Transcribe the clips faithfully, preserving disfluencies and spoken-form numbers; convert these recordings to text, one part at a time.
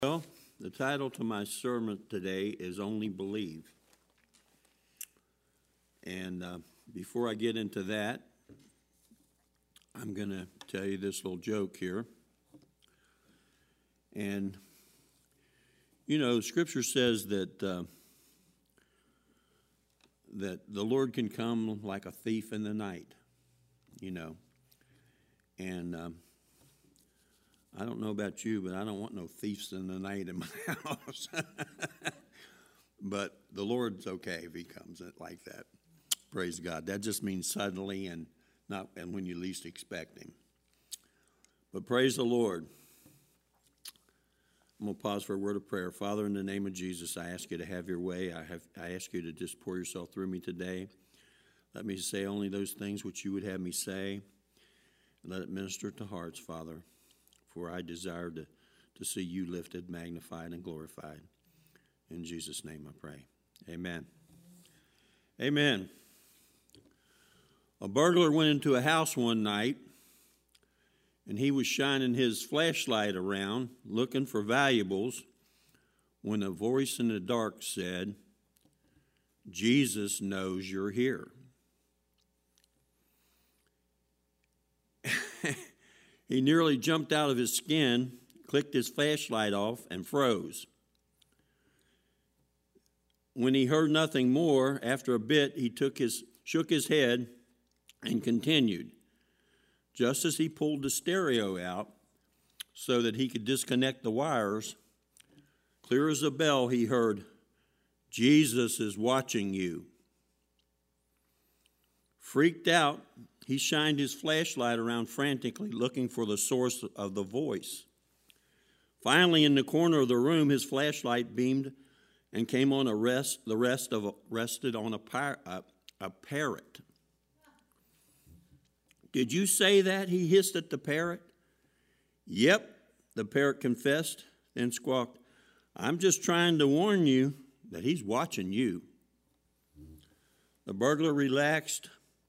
Well, the title to my sermon today is Only Believe. And uh, before I get into that, I'm going to tell you this little joke here. And, you know, Scripture says that uh, that the Lord can come like a thief in the night, you know. And um, I don't know about you, but I don't want no thieves in the night in my house. But the Lord's okay if he comes like that. Praise God. That just means suddenly and not and when you least expect him. But praise the Lord. I'm going to pause for a word of prayer. Father, in the name of Jesus, I ask you to have your way. I have I ask you to just pour yourself through me today. Let me say only those things which you would have me say. And let it minister to hearts, Father. For I desire to, to see you lifted, magnified, and glorified. In Jesus' name I pray. Amen. Amen. A burglar went into a house one night, and he was shining his flashlight around, looking for valuables, when a voice in the dark said, "Jesus knows you're here." He nearly jumped out of his skin, clicked his flashlight off, and froze. When he heard nothing more, after a bit, he took his, shook his head and continued. Just as he pulled the stereo out so that he could disconnect the wires, clear as a bell, he heard, "Jesus is watching you." Freaked out, he shined his flashlight around frantically, looking for the source of the voice. Finally, in the corner of the room, his flashlight beamed and came on a rest. The rest of rested on a, par, a, a parrot. "Did you say that?" he hissed at the parrot. "Yep," the parrot confessed, then squawked, "I'm just trying to warn you that he's watching you." The burglar relaxed.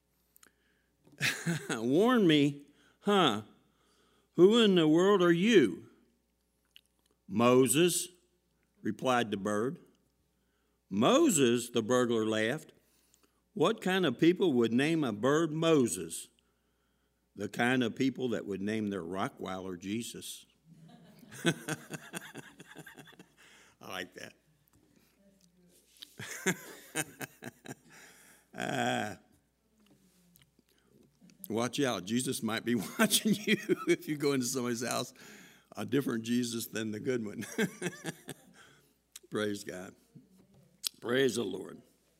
"Warn me? Huh? Who in the world are you?" "Moses," replied the bird. "Moses?" the burglar laughed. "What kind of people would name a bird Moses?" "The kind of people that would name their Rottweiler Jesus." I like that. uh, Watch out. Jesus might be watching you if you go into somebody's house. A different Jesus than the good one. Praise God. Praise the Lord.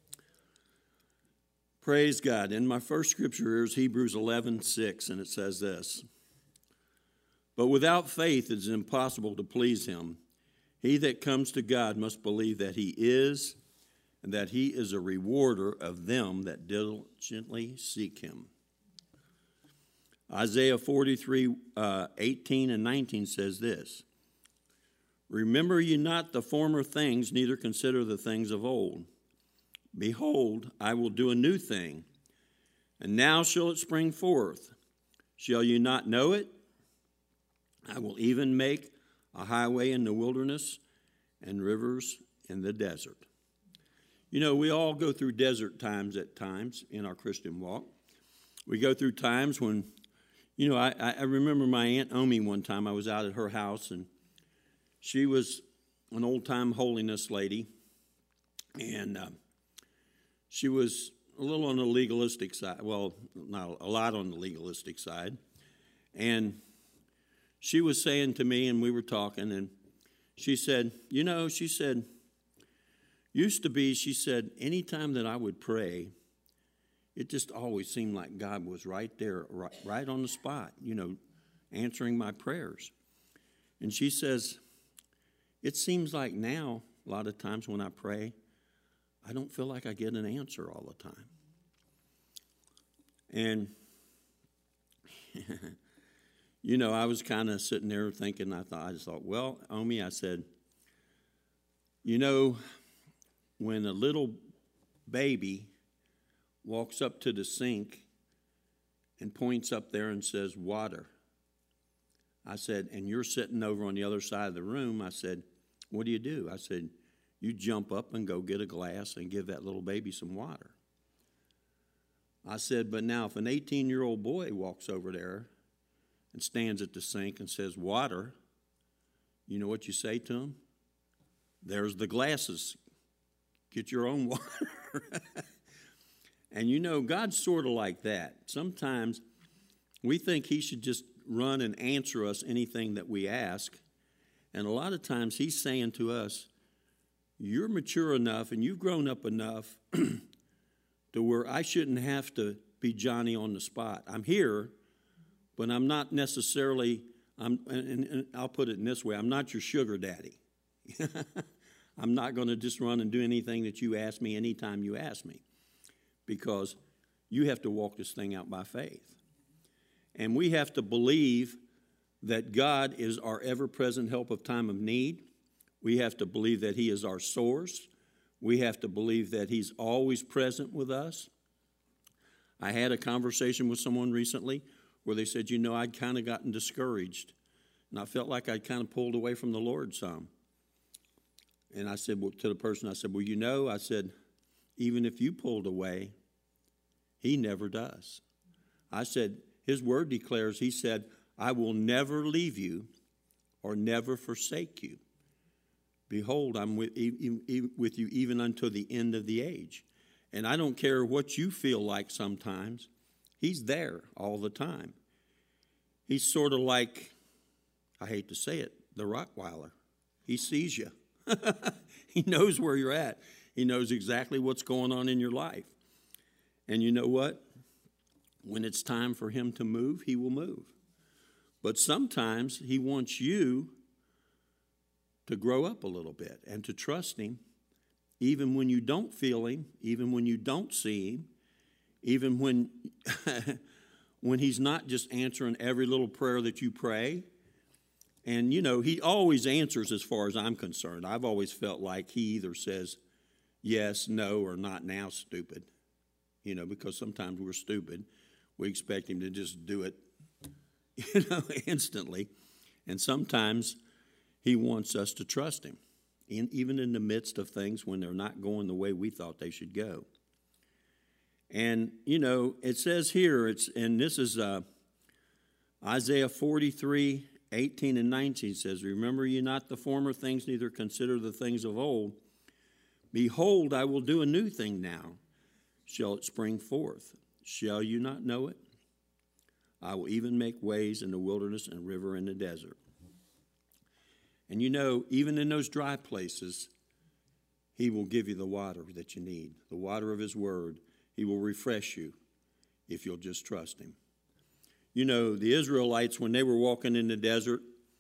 Praise God. In my first scripture is Hebrews eleven six, and it says this. "But without faith it is impossible to please him. He that comes to God must believe that he is, and that he is a rewarder of them that diligently seek him." Isaiah forty-three, uh, eighteen and nineteen says this. "Remember ye not the former things, neither consider the things of old. Behold, I will do a new thing, and now shall it spring forth. Shall you not know it? I will even make a highway in the wilderness and rivers in the desert." You know, we all go through desert times at times in our Christian walk. We go through times when, you know, I, I remember my Aunt Omi one time. I was out at her house, and she was an old-time holiness lady, and uh, she was a little on the legalistic side. Well, not a lot on the legalistic side. And she was saying to me, and we were talking, and she said, you know, she said, used to be, she said, anytime that I would pray, it just always seemed like God was right there, right, right on the spot, you know, answering my prayers. And she says, it seems like now, a lot of times when I pray, I don't feel like I get an answer all the time. And, you know, I was kind of sitting there thinking, I thought, I just thought, well, Omi, I said, you know, when a little baby walks up to the sink and points up there and says, water, I said, and you're sitting over on the other side of the room. I said, what do you do? I said, you jump up and go get a glass and give that little baby some water. I said, but now if an eighteen-year-old boy walks over there and stands at the sink and says, water, you know what you say to him? There's the glasses. Get your own water. And you know, God's sort of like that. Sometimes we think he should just run and answer us anything that we ask. And a lot of times he's saying to us, you're mature enough and you've grown up enough to where I shouldn't have to be Johnny on the spot. I'm here, but I'm not necessarily, I'm, and, and I'll put it in this way, I'm not your sugar daddy. I'm not going to just run and do anything that you ask me anytime you ask me, because you have to walk this thing out by faith. And we have to believe that God is our ever-present help of time of need. We have to believe that he is our source. We have to believe that he's always present with us. I had a conversation with someone recently where they said, you know, I'd kind of gotten discouraged, and I felt like I'd kind of pulled away from the Lord some. And I said well, to the person, I said, well, you know, I said, even if you pulled away, he never does. I said, his word declares, he said, I will never leave you or never forsake you. Behold, I'm with, with you even until the end of the age. And I don't care what you feel like sometimes. He's there all the time. He's sort of like, I hate to say it, the Rottweiler. He sees you. He knows where you're at. He knows exactly what's going on in your life. And you know what? When it's time for him to move, he will move. But sometimes he wants you to grow up a little bit and to trust him, even when you don't feel him, even when you don't see him, even when, when he's not just answering every little prayer that you pray. And, you know, he always answers as far as I'm concerned. I've always felt like he either says yes, no, or not now, stupid. You know, because sometimes we're stupid. We expect him to just do it, you know, instantly. And sometimes he wants us to trust him, in, even in the midst of things when they're not going the way we thought they should go. And, you know, it says here, it's and this is uh, Isaiah forty-three, eighteen and nineteen says, remember ye not the former things, neither consider the things of old. Behold, I will do a new thing now. Shall it spring forth? Shall you not know it? I will even make ways in the wilderness and river in the desert. And you know, even in those dry places, he will give you the water that you need, the water of his word. He will refresh you if you'll just trust him. You know, the Israelites, when they were walking in the desert,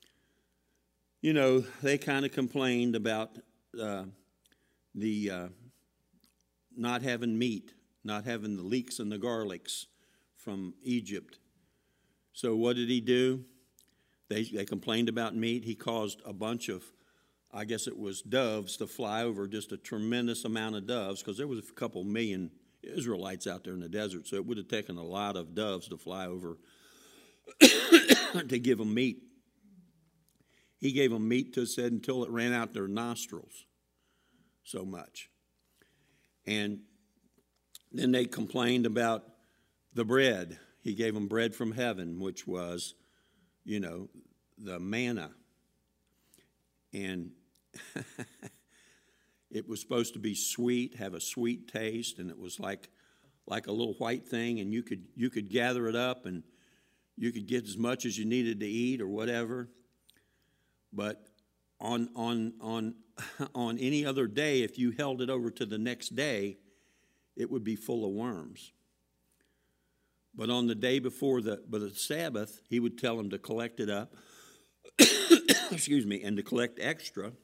you know, they kind of complained about uh, the uh, not having meat, not having the leeks and the garlics from Egypt. So what did he do? They, they complained about meat. He caused a bunch of, I guess it was doves, to fly over, just a tremendous amount of doves, because there was a couple million Israelites out there in the desert, so it would have taken a lot of doves to fly over to give them meat. He gave them meat, to said, until it ran out their nostrils so much. And then they complained about the bread. He gave them bread from heaven, which was, you know, the manna. And it was supposed to be sweet, have a sweet taste, and it was like like a little white thing, and you could you could gather it up and you could get as much as you needed to eat or whatever. But on on on on any other day, if you held it over to the next day, it would be full of worms. But on the day before the, but the Sabbath, he would tell them to collect it up, excuse me, and to collect extra,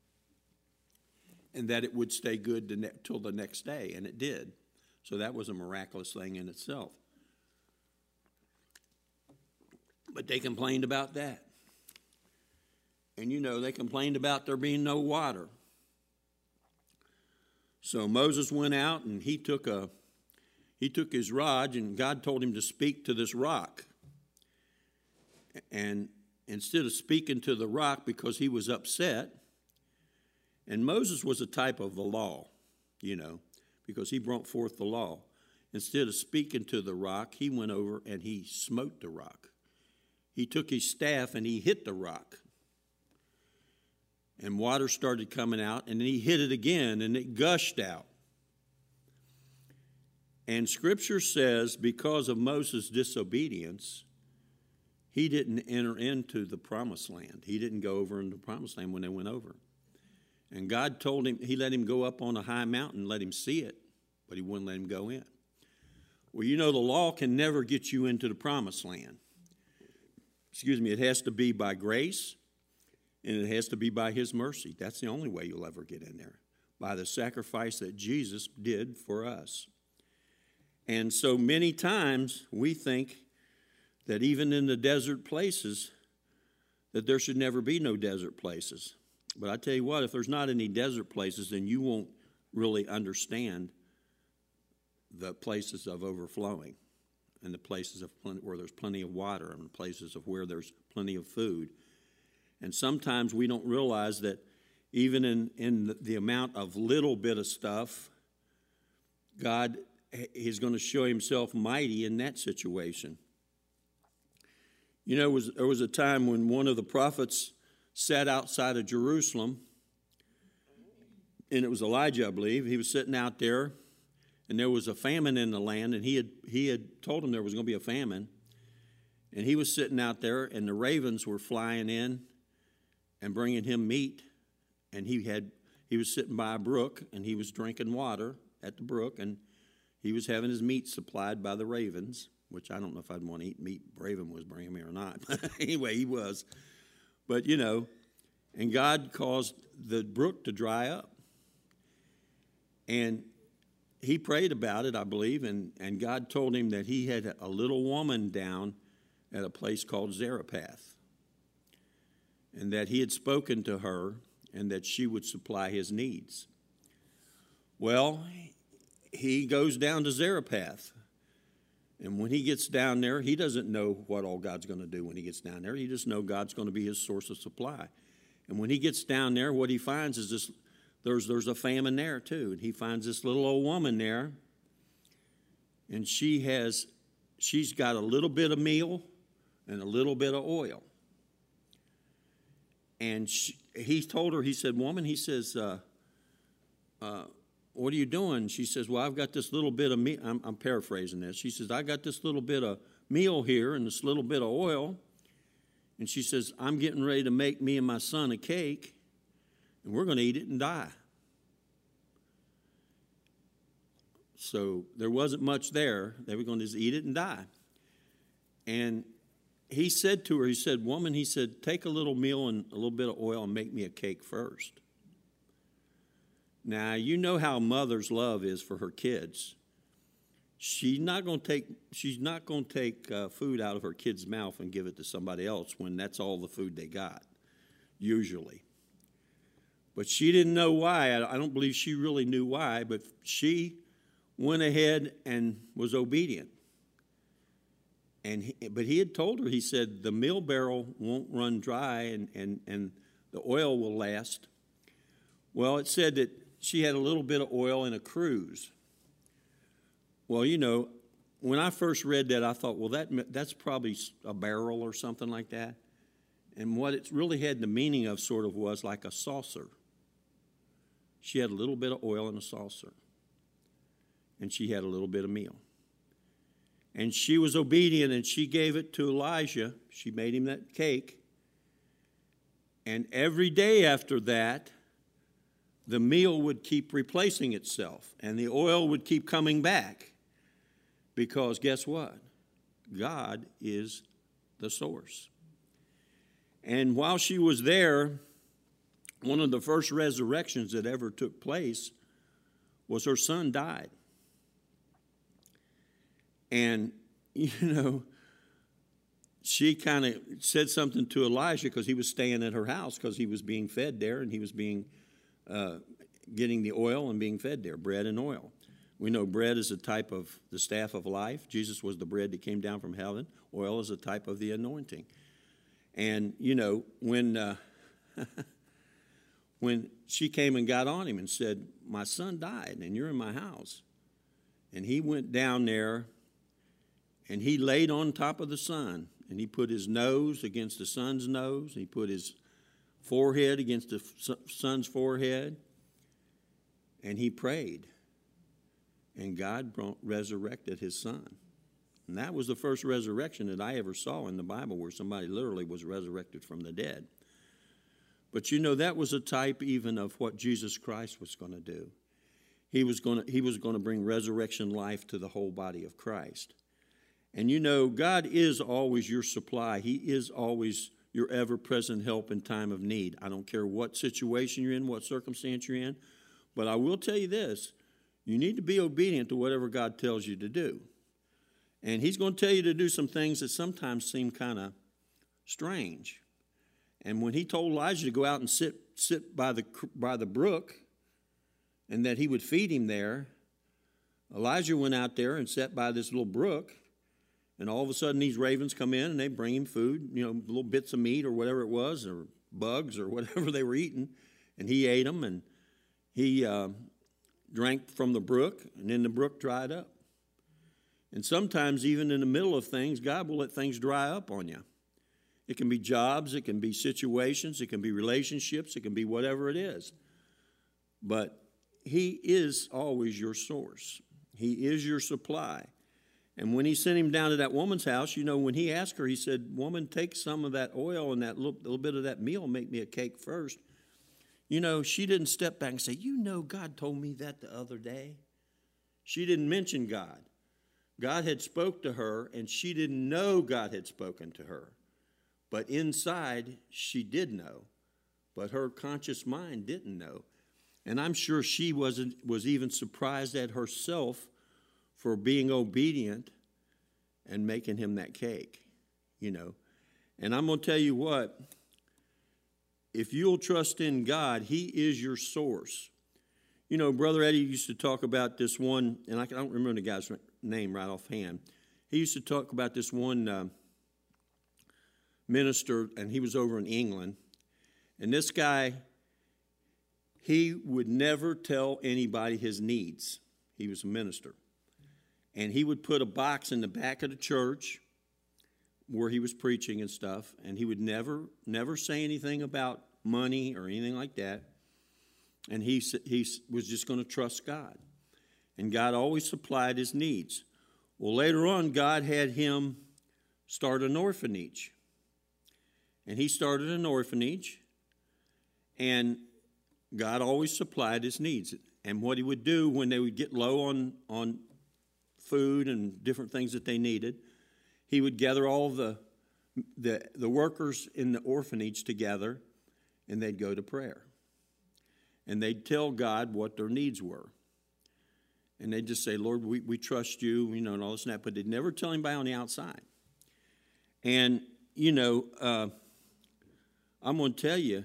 and that it would stay good to ne- till the next day, and it did. So that was a miraculous thing in itself. But they complained about that. And you know, they complained about there being no water. So Moses went out and he took a He took his rod, and God told him to speak to this rock. And instead of speaking to the rock because he was upset, and Moses was a type of the law, you know, because he brought forth the law. Instead of speaking to the rock, he went over and he smote the rock. He took his staff and he hit the rock. And water started coming out, and then he hit it again, and it gushed out. And Scripture says because of Moses' disobedience, he didn't enter into the promised land. He didn't go over into the promised land when they went over. And God told him, he let him go up on a high mountain, let him see it, but he wouldn't let him go in. Well, you know, the law can never get you into the promised land. Excuse me, it has to be by grace, and it has to be by his mercy. That's the only way you'll ever get in there, by the sacrifice that Jesus did for us. And so many times we think that even in the desert places, that there should never be no desert places. But I tell you what, if there's not any desert places, then you won't really understand the places of overflowing and the places of plenty, where there's plenty of water, and the places of where there's plenty of food. And sometimes we don't realize that even in, in the, the amount of little bit of stuff, God is going to show himself mighty in that situation. You know, was, there was a time when one of the prophets sat outside of Jerusalem, and it was Elijah, I believe. He was sitting out there, and there was a famine in the land, and he had he had told him there was going to be a famine. And he was sitting out there, and the ravens were flying in and bringing him meat. And he had he was sitting by a brook, and he was drinking water at the brook, and he was having his meat supplied by the ravens, which I don't know if I'd want to eat meat Raven was bringing me or not. Anyway, he was. But, you know, and God caused the brook to dry up. And he prayed about it, I believe, and, and God told him that he had a little woman down at a place called Zarephath, and that he had spoken to her and that she would supply his needs. Well, he goes down to Zarephath. And when he gets down there, he doesn't know what all God's going to do when he gets down there. He just knows God's going to be his source of supply. And when he gets down there, what he finds is this, there's, there's a famine there too. And he finds this little old woman there. And she has, she's got a little bit of meal and a little bit of oil. And she, he told her, he said, woman, he says, uh, uh, what are you doing? She says, well, I've got this little bit of meal. I'm, I'm paraphrasing this. She says, I got this little bit of meal here and this little bit of oil. And she says, I'm getting ready to make me and my son a cake, and we're going to eat it and die. So there wasn't much there. They were going to just eat it and die. And he said to her, he said, woman, he said, take a little meal and a little bit of oil and make me a cake first. Now, you know how a mother's love is for her kids. She's not going to take, she's not going to take uh, food out of her kid's mouth and give it to somebody else when that's all the food they got, usually. But she didn't know why. I, I don't believe she really knew why, but she went ahead and was obedient. And he, but he had told her, he said, the meal barrel won't run dry and, and, and the oil will last. Well, it said that she had a little bit of oil in a cruse. Well, you know, when I first read that, I thought, well, that that's probably a barrel or something like that. And what it really had the meaning of sort of was like a saucer. She had a little bit of oil in a saucer. And she had a little bit of meal. And she was obedient, and she gave it to Elijah. She made him that cake. And every day after that, the meal would keep replacing itself, and the oil would keep coming back. Because guess what? God is the source. And while she was there, one of the first resurrections that ever took place was her son died. And, you know, she kind of said something to Elijah because he was staying at her house because he was being fed there, and he was being uh, getting the oil and being fed there, bread and oil. We know bread is a type of the staff of life. Jesus was the bread that came down from heaven. Oil is a type of the anointing. And, you know, when uh, when she came and got on him and said, my son died and you're in my house. And he went down there and he laid on top of the son. And he put his nose against the son's nose. And he put his forehead against the son's forehead. And he prayed. And God brought, resurrected his son. And that was the first resurrection that I ever saw in the Bible, where somebody literally was resurrected from the dead. But you know, that was a type even of what Jesus Christ was going to do. He was going to, he was going to bring resurrection life to the whole body of Christ. And you know, God is always your supply. He is always your ever-present help in time of need. I don't care what situation you're in, what circumstance you're in. But I will tell you this, you need to be obedient to whatever God tells you to do. And he's going to tell you to do some things that sometimes seem kind of strange. And when he told Elijah to go out and sit sit by the by the brook and that he would feed him there, Elijah went out there and sat by this little brook, and all of a sudden these ravens come in and they bring him food, you know, little bits of meat or whatever it was, or bugs or whatever they were eating, and he ate them, and he uh, drank from the brook, and then the brook dried up. And sometimes even in the middle of things, God will let things dry up on you. It can be jobs, it can be situations, it can be relationships, it can be whatever it is. But he is always your source. He is your supply. And when he sent him down to that woman's house, you know, when he asked her, he said, woman, take some of that oil and that little, little bit of that meal and make me a cake first. You know, she didn't step back and say, you know, God told me that the other day. She didn't mention God. God had spoke to her, and she didn't know God had spoken to her. But inside, she did know. But her conscious mind didn't know. And I'm sure she wasn't, was even surprised at herself for being obedient and making him that cake, you know. And I'm going to tell you what, if you'll trust in God, he is your source. You know, Brother Eddie used to talk about this one, and I don't remember the guy's name right offhand. He used to talk about this one uh, minister, and he was over in England. And this guy, he would never tell anybody his needs. He was a minister. And he would put a box in the back of the church where he was preaching and stuff, and he would never, never say anything about money or anything like that. And he, he was just going to trust God. And God always supplied his needs. Well, later on, God had him start an orphanage. And he started an orphanage, and God always supplied his needs. And what he would do when they would get low on, on food and different things that they needed, he would gather all the, the, the workers in the orphanage together, and they'd go to prayer. And they'd tell God what their needs were. And they'd just say, Lord, we, we trust you, you know, and all this and that. But they'd never tell anybody on the outside. And, you know, uh, I'm going to tell you,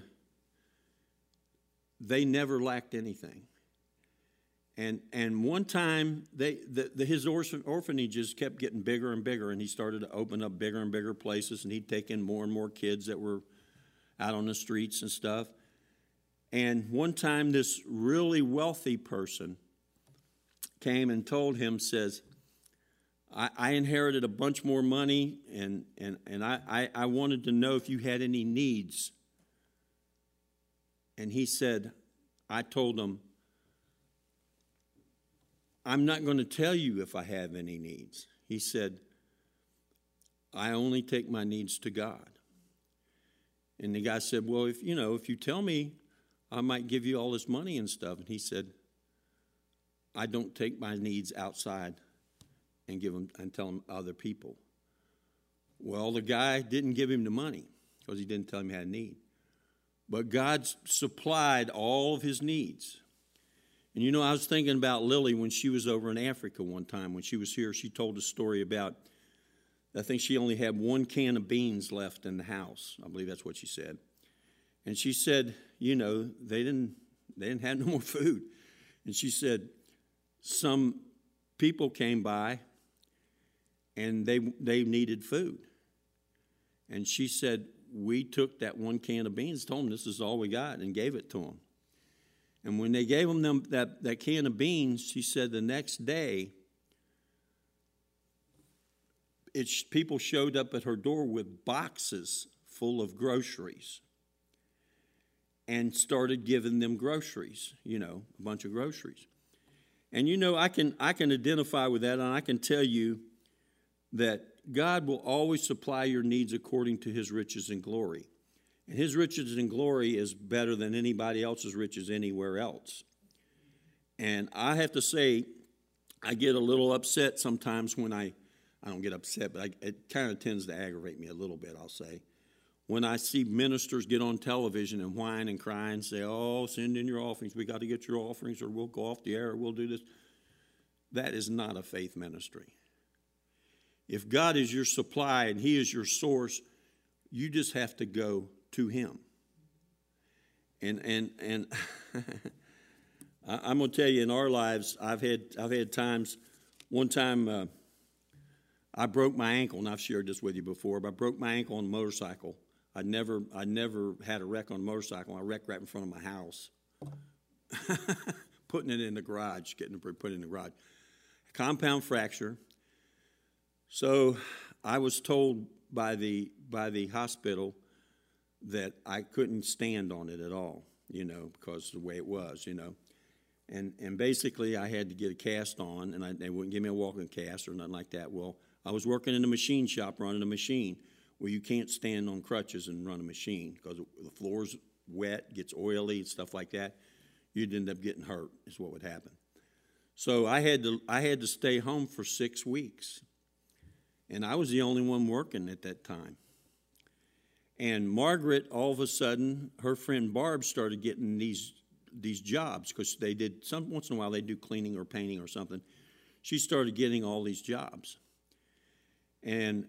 they never lacked anything. And and one time, they the, the, his orphanages kept getting bigger and bigger, and he started to open up bigger and bigger places, and he'd take in more and more kids that were out on the streets and stuff. And one time, this really wealthy person came and told him, says, I, I inherited a bunch more money, and, and, and I, I, I wanted to know if you had any needs. And he said, I told him, I'm not going to tell you if I have any needs. He said, I only take my needs to God. And the guy said, well, if you know, if you tell me, I might give you all this money and stuff. And he said, I don't take my needs outside and give them and tell them other people. Well, the guy didn't give him the money because he didn't tell him he had a need. But God supplied all of his needs. And you know, I was thinking about Lily when she was over in Africa one time. When she was here, she told a story about, I think she only had one can of beans left in the house. I believe that's what she said. And she said, you know, they didn't they didn't have no more food. And she said, some people came by and they they needed food. And she said, we took that one can of beans, told them this is all we got, and gave it to them. And when they gave them, them that, that can of beans, she said the next day, it, people showed up at her door with boxes full of groceries and started giving them groceries, you know, a bunch of groceries. And, you know, I can I can identify with that, and I can tell you that God will always supply your needs according to his riches and glory. And his riches and glory is better than anybody else's riches anywhere else. And I have to say, I get a little upset sometimes when I, I don't get upset, but I, it kind of tends to aggravate me a little bit, I'll say. When I see ministers get on television and whine and cry and say, oh, send in your offerings, we got to get your offerings, or we'll go off the air, or we'll do this. That is not a faith ministry. If God is your supply and he is your source, you just have to go to him. And and and I'm going to tell you, in our lives, I've had I've had times. One time, uh, I broke my ankle, and I've shared this with you before. But I broke my ankle on a motorcycle. I never I never had a wreck on a motorcycle. I wrecked right in front of my house, putting it in the garage, getting it put in the garage. Compound fracture. So I was told by the by the hospital that I couldn't stand on it at all, you know, because of the way it was, you know. And and basically I had to get a cast on, and I, they wouldn't give me a walking cast or nothing like that. Well, I was working in a machine shop running a machine where you can't stand on crutches and run a machine because the floor's wet, gets oily and stuff like that. You'd end up getting hurt is what would happen. So I had to I had to stay home for six weeks. And I was the only one working at that time. And Margaret, all of a sudden, her friend Barb started getting these these jobs because they did, some once in a while they do cleaning or painting or something. She started getting all these jobs. And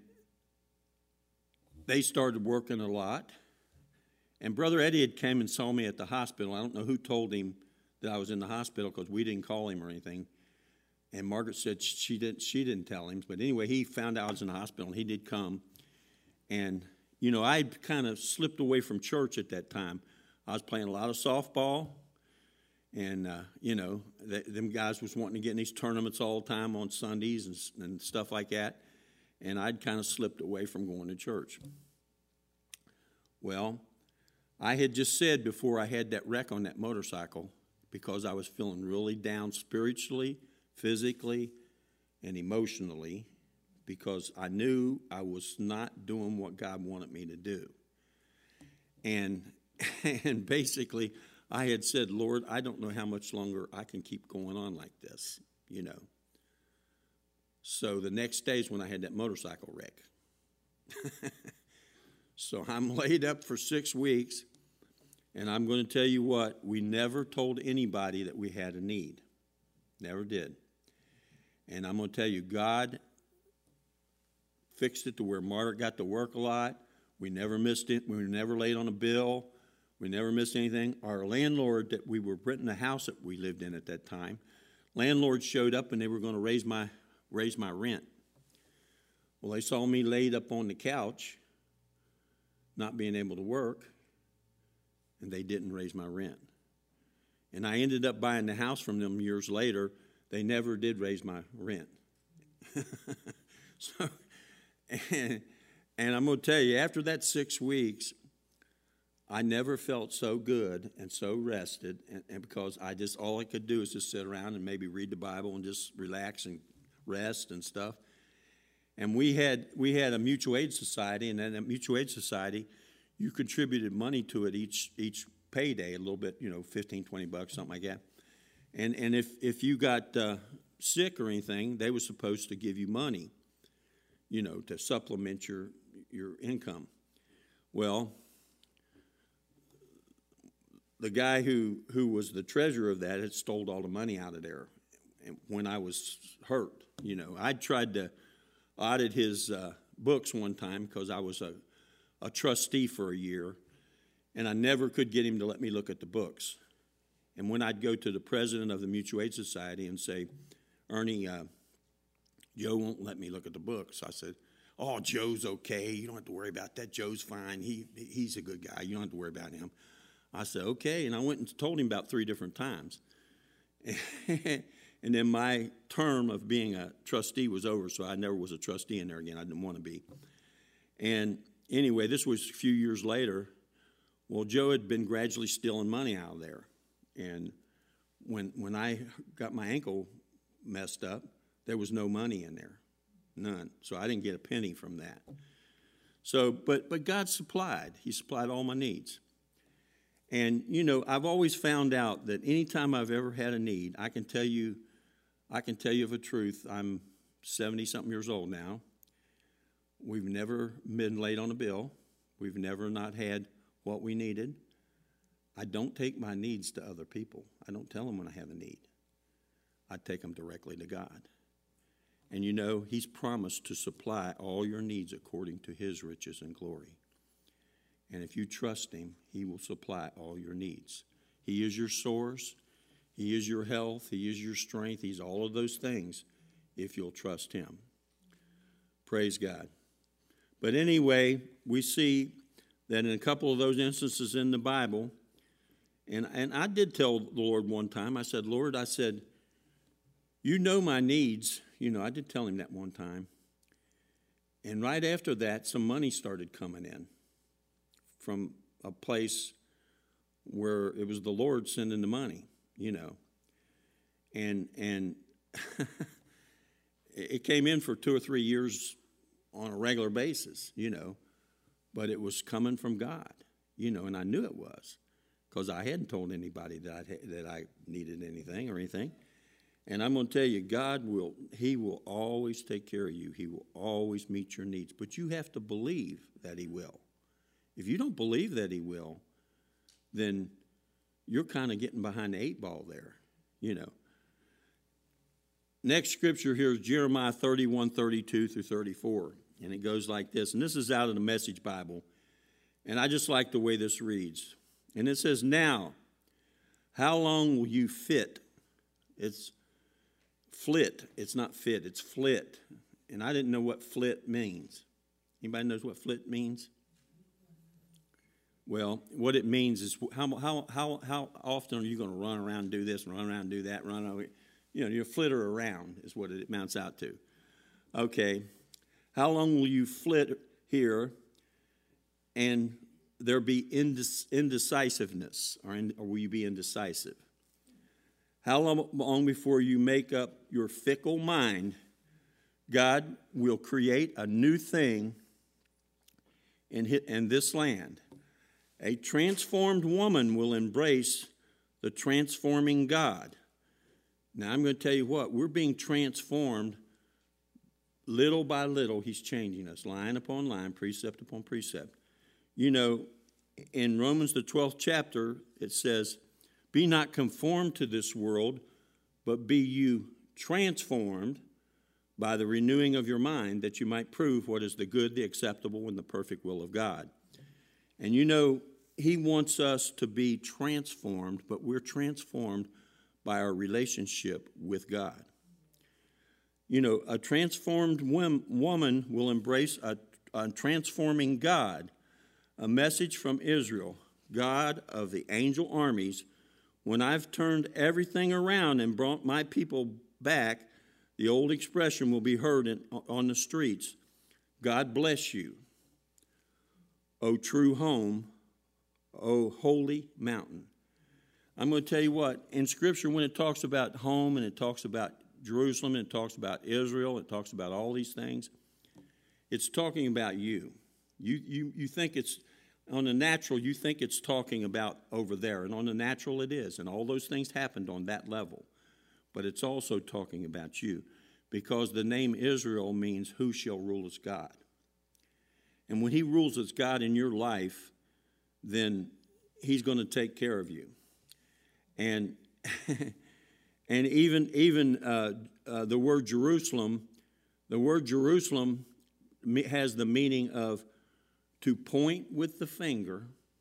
they started working a lot. And Brother Eddie had came and saw me at the hospital. I don't know who told him that I was in the hospital because we didn't call him or anything. And Margaret said she didn't she didn't tell him. But anyway, he found out I was in the hospital, and he did come. And, you know, I kind of slipped away from church at that time. I was playing a lot of softball. And, uh, you know, th- them guys was wanting to get in these tournaments all the time on Sundays and, and stuff like that. And I'd kind of slipped away from going to church. Well, I had just said before I had that wreck on that motorcycle, because I was feeling really down spiritually, physically, and emotionally, because I knew I was not doing what God wanted me to do. And and basically, I had said, Lord, I don't know how much longer I can keep going on like this, you know. So the next day is when I had that motorcycle wreck. So I'm laid up for six weeks, and I'm going to tell you what, we never told anybody that we had a need. Never did. And I'm going to tell you, God fixed it to where Margaret got to work a lot. We never missed it. We were never late on a bill. We never missed anything. Our landlord that we were renting the house that we lived in at that time, landlord showed up and they were going to raise my raise my rent. Well, they saw me laid up on the couch, not being able to work, and they didn't raise my rent. And I ended up buying the house from them years later. They never did raise my rent. so, and, and I'm going to tell you, after that six weeks, I never felt so good and so rested, and, and because I just, all I could do is just sit around and maybe read the Bible and just relax and rest and stuff. And we had we had a mutual aid society, and then a mutual aid society, you contributed money to it each each payday, a little bit, you know, fifteen, twenty bucks, something like that. And and if, if you got uh, sick or anything, they were supposed to give you money, you know, to supplement your your income. Well, the guy who, who was the treasurer of that had stole all the money out of there when I was hurt. You know, I tried to audit his uh, books one time because I was a, a trustee for a year, and I never could get him to let me look at the books. And when I'd go to the president of the Mutual Aid Society and say, Ernie, uh, Joe won't let me look at the books, I said, oh, Joe's okay. You don't have to worry about that. Joe's fine. He He's a good guy. You don't have to worry about him. I said, okay. And I went and told him about three different times. And then my term of being a trustee was over, so I never was a trustee in there again. I didn't want to be. And anyway, this was a few years later. Well, Joe had been gradually stealing money out of there. And when when I got my ankle messed up, there was no money in there, none. So I didn't get a penny from that. So, but but God supplied. He supplied all my needs. And, you know, I've always found out that anytime I've ever had a need, I can tell you, I can tell you of a truth. I'm seventy-something years old now. We've never been late on a bill. We've never not had what we needed. I don't take my needs to other people. I don't tell them when I have a need. I take them directly to God. And you know, he's promised to supply all your needs according to his riches and glory. And if you trust him, he will supply all your needs. He is your source. He is your health. He is your strength. He's all of those things if you'll trust him. Praise God. But anyway, we see that in a couple of those instances in the Bible, and, and I did tell the Lord one time, I said, Lord, I said, you know my needs. You know, I did tell him that one time. And right after that, some money started coming in from a place where it was the Lord sending the money, you know. And and it came in for two or three years on a regular basis, you know. But it was coming from God, you know, and I knew it was because I hadn't told anybody that I that I needed anything or anything. And I'm going to tell you, God will, he will always take care of you. He will always meet your needs. But you have to believe that he will. If you don't believe that he will, then you're kind of getting behind the eight ball there, you know. Next scripture here is Jeremiah thirty-one, thirty-two through thirty-four. And it goes like this. And this is out of the Message Bible. And I just like the way this reads. And it says, now, how long will you fit? It's flit. It's not fit. It's flit. And I didn't know what flit means. Anybody knows what flit means? Well, what it means is how how how how often are you going to run around and do this and run around and do that, run over, you know, you flitter around is what it amounts out to. Okay. How long will you flit here and there be indes- indecisiveness, or, in, or will you be indecisive? How long before you make up your fickle mind, God will create a new thing in, in this land. A transformed woman will embrace the transforming God. Now, I'm going to tell you what, we're being transformed little by little. He's changing us, line upon line, precept upon precept. You know, in Romans, the twelfth chapter, it says, be not conformed to this world, but be you transformed by the renewing of your mind, that you might prove what is the good, the acceptable, and the perfect will of God. And you know, he wants us to be transformed, but we're transformed by our relationship with God. You know, a transformed woman will embrace a, a transforming God. A message from Israel, God of the angel armies. When I've turned everything around and brought my people back, the old expression will be heard in, on the streets. God bless you, O true home, O holy mountain. I'm going to tell you what, in Scripture, when it talks about home and it talks about Jerusalem and it talks about Israel, it talks about all these things, it's talking about you. You, you, you think it's, on the natural, you think it's talking about over there. And on the natural, it is. And all those things happened on that level. But it's also talking about you. Because the name Israel means who shall rule as God. And when he rules as God in your life, then he's going to take care of you. And and even, even uh, uh, the word Jerusalem, the word Jerusalem has the meaning of to point with the finger,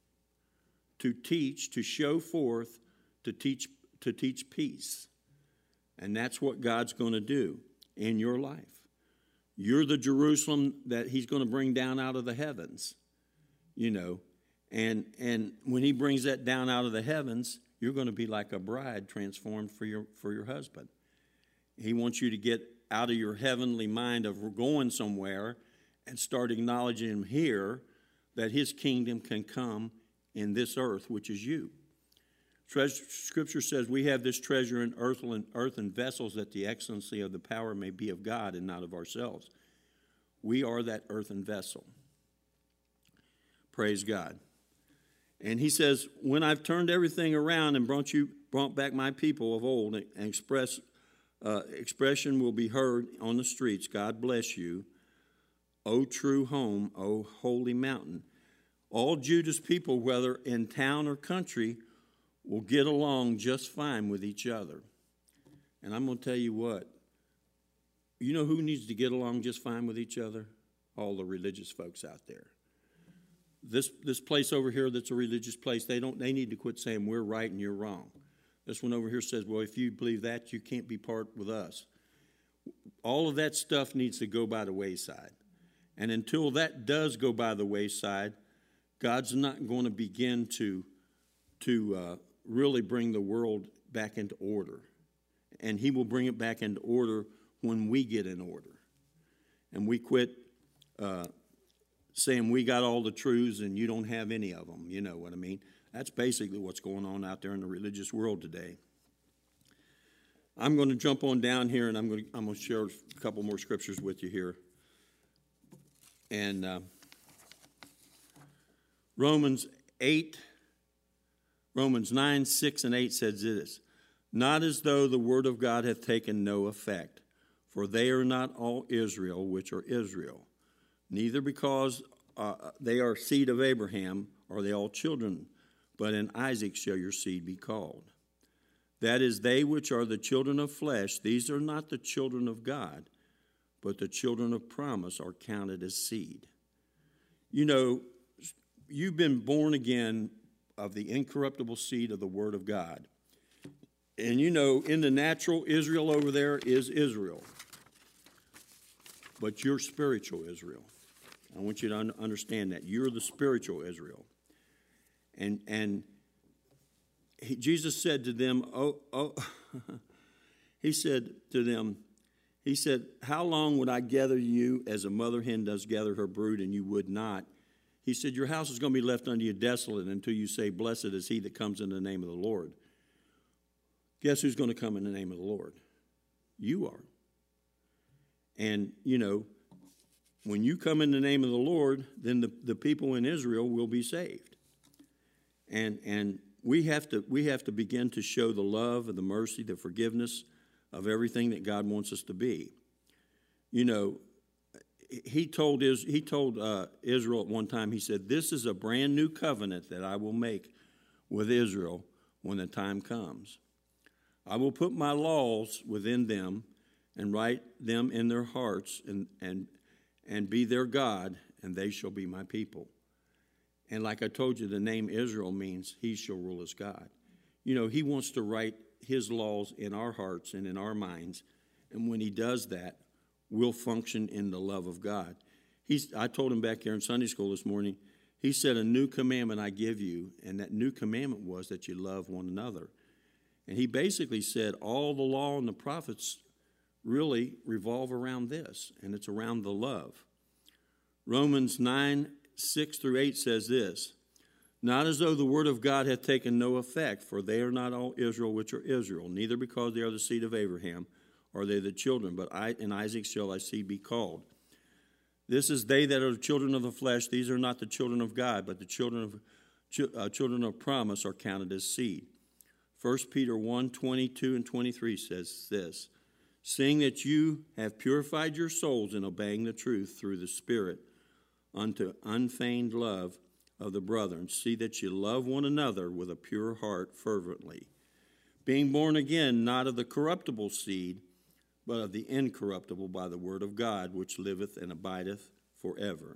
to teach, to show forth, to teach, to teach peace. And that's what God's going to do in your life. You're the Jerusalem that he's going to bring down out of the heavens, you know. And and when he brings that down out of the heavens, you're going to be like a bride transformed for your for your husband. He wants you to get out of your heavenly mind of going somewhere and start acknowledging him here, that his kingdom can come in this earth, which is you. Treasure, Scripture says we have this treasure in earthen, earthen vessels, that the excellency of the power may be of God and not of ourselves. We are that earthen vessel. Praise God. And he says, when I've turned everything around and brought you, brought back my people of old, and express, uh, expression will be heard on the streets, God bless you, O true home, O holy mountain. All Judah's people, whether in town or country, will get along just fine with each other. And I'm going to tell you what, you know who needs to get along just fine with each other? All the religious folks out there. This this place over here that's a religious place, they don't they need to quit saying we're right and you're wrong. This one over here says, well, if you believe that, you can't be part with us. All of that stuff needs to go by the wayside. And until that does go by the wayside, God's not going to begin to, to uh, really bring the world back into order. And he will bring it back into order when we get in order. And we quit uh, saying we got all the truths and you don't have any of them. You know what I mean? That's basically what's going on out there in the religious world today. I'm going to jump on down here, and I'm going to, I'm going to share a couple more scriptures with you here. And uh, Romans eight, Romans nine, six, and eight says this, not as though the word of God hath taken no effect, for they are not all Israel which are Israel, neither because uh, they are seed of Abraham are they all children, but in Isaac shall your seed be called. That is, they which are the children of flesh, these are not the children of God, but the children of promise are counted as seed. You know, you've been born again of the incorruptible seed of the Word of God. And you know, in the natural, Israel over there is Israel. But you're spiritual Israel. I want you to un- understand that. You're the spiritual Israel. And and he, Jesus said to them, oh, oh, he said to them, he said, how long would I gather you as a mother hen does gather her brood, and you would not? He said, your house is going to be left unto you desolate until you say, blessed is he that comes in the name of the Lord. Guess who's going to come in the name of the Lord? You are. And, you know, when you come in the name of the Lord, then the, the people in Israel will be saved. And and we have to we have to begin to show the love and the mercy, the forgiveness of everything that God wants us to be. You know, he told his, he told uh, Israel at one time, he said, this is a brand new covenant that I will make with Israel when the time comes. I will put my laws within them and write them in their hearts and and and be their God, and they shall be my people. And like I told you, the name Israel means he shall rule as God. You know, he wants to write his laws in our hearts and in our minds. And when he does that, we'll function in the love of God. He's, I told him back here in Sunday school this morning, he said, a new commandment I give you. And that new commandment was that you love one another. And he basically said all the law and the prophets really revolve around this. And it's around the love. Romans nine, six through eight says this, not as though the word of God hath taken no effect, for they are not all Israel which are Israel, neither because they are the seed of Abraham are they the children, but I, in Isaac shall thy seed be called. This is they that are the children of the flesh, these are not the children of God, but the children of ch- uh, children of promise are counted as seed. First Peter one, twenty-two and twenty-three says this, seeing that you have purified your souls in obeying the truth through the Spirit, unto unfeigned love of the brethren. See that you love one another with a pure heart fervently, being born again, not of the corruptible seed, but of the incorruptible by the word of God, which liveth and abideth forever.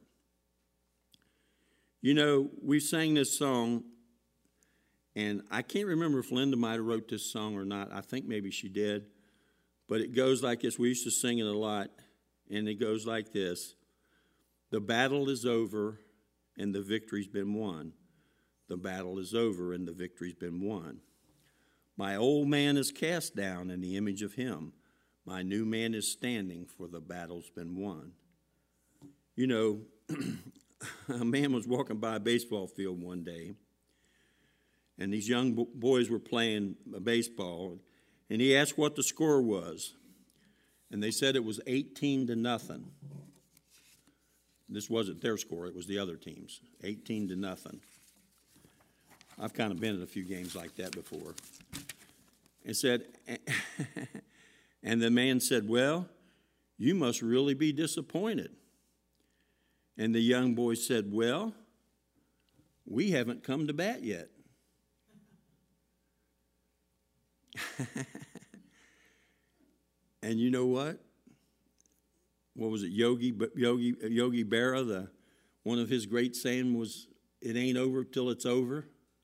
You know, we sang this song, and I can't remember if Linda might have wrote this song or not. I think maybe she did. But it goes like this. We used to sing it a lot. And it goes like this. The battle is over and the victory's been won. The battle is over and the victory's been won. My old man is cast down in the image of him. My new man is standing, for the battle's been won. You know, a man was walking by a baseball field one day, and these young boys were playing baseball, and he asked what the score was. And they said it was eighteen to nothing. This wasn't their score, it was the other team's. eighteen to nothing. I've kind of been at a few games like that before. And said, and the man said, well, you must really be disappointed. And the young boy said, well, we haven't come to bat yet. And you know what? What was it? Yogi Yogi Yogi Berra, the one of his great saying was, "It ain't over till it's over."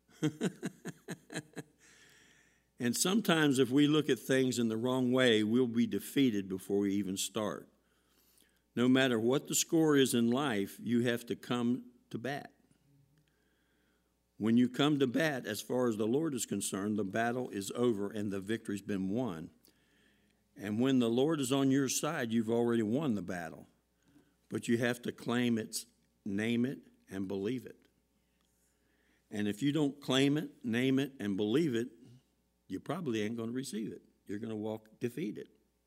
And sometimes if we look at things in the wrong way, we'll be defeated before we even start. No matter what the score is in life, you have to come to bat. When you come to bat, as far as the Lord is concerned, the battle is over and the victory's been won. And when the Lord is on your side, you've already won the battle. But you have to claim it, name it, and believe it. And if you don't claim it, name it, and believe it, you probably ain't going to receive it. You're going to walk defeated.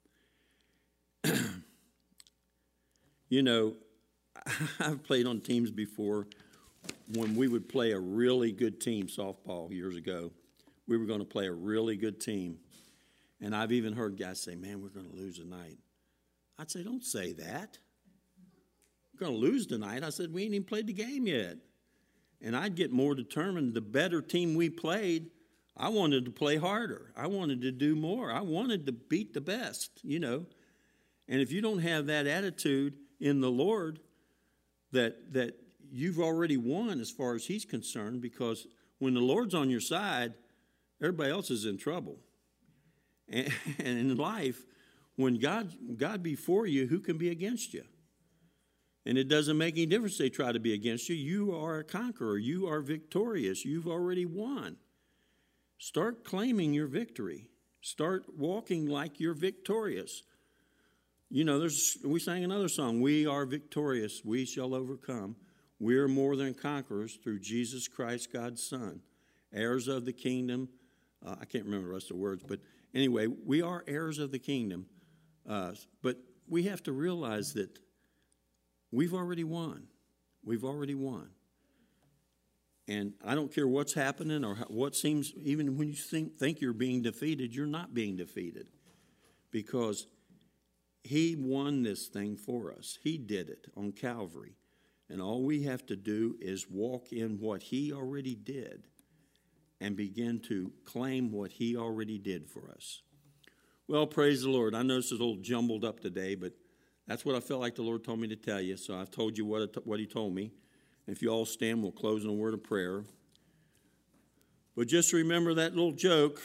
You know, I've played on teams before when we would play a really good team, softball years ago. We were going to play a really good team. And I've even heard guys say, man, we're going to lose tonight. I'd say, don't say that. We're going to lose tonight. I said, we ain't even played the game yet. And I'd get more determined. The better team we played, I wanted to play harder. I wanted to do more. I wanted to beat the best, you know. And if you don't have that attitude in the Lord, that that you've already won as far as he's concerned, because when the Lord's on your side, everybody else is in trouble. And, and in life, when God God be for you, who can be against you? And it doesn't make any difference they try to be against you. You are a conqueror. You are victorious. You've already won. Start claiming your victory. Start walking like you're victorious. You know, there's we sang another song, we are victorious, we shall overcome. We are more than conquerors through Jesus Christ, God's Son, heirs of the kingdom. Uh, I can't remember the rest of the words, but anyway, we are heirs of the kingdom. Uh, but we have to realize that we've already won. We've already won. And I don't care what's happening or what seems, even when you think, think you're being defeated, you're not being defeated. Because he won this thing for us. He did it on Calvary. And all we have to do is walk in what he already did and begin to claim what he already did for us. Well, praise the Lord. I know this is a little jumbled up today, but that's what I felt like the Lord told me to tell you. So I've told you what, it, what he told me. If you all stand, we'll close in a word of prayer. But just remember that little joke.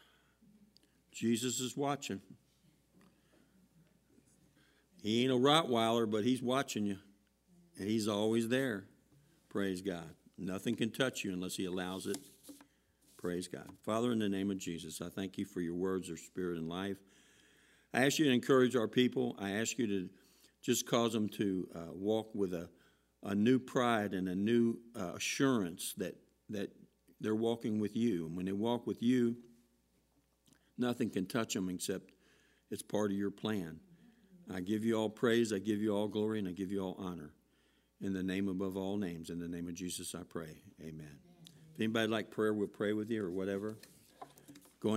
Jesus is watching. He ain't a Rottweiler, but he's watching you. And he's always there. Praise God. Nothing can touch you unless he allows it. Praise God. Father, in the name of Jesus, I thank you for your words, their spirit and life. I ask you to encourage our people. I ask you to just cause them to uh, walk with a, a new pride and a new uh, assurance that, that they're walking with you. And when they walk with you, nothing can touch them except it's part of your plan. I give you all praise, I give you all glory, and I give you all honor. In the name above all names, in the name of Jesus I pray. Amen. If anybody would like prayer, we'll pray with you or whatever.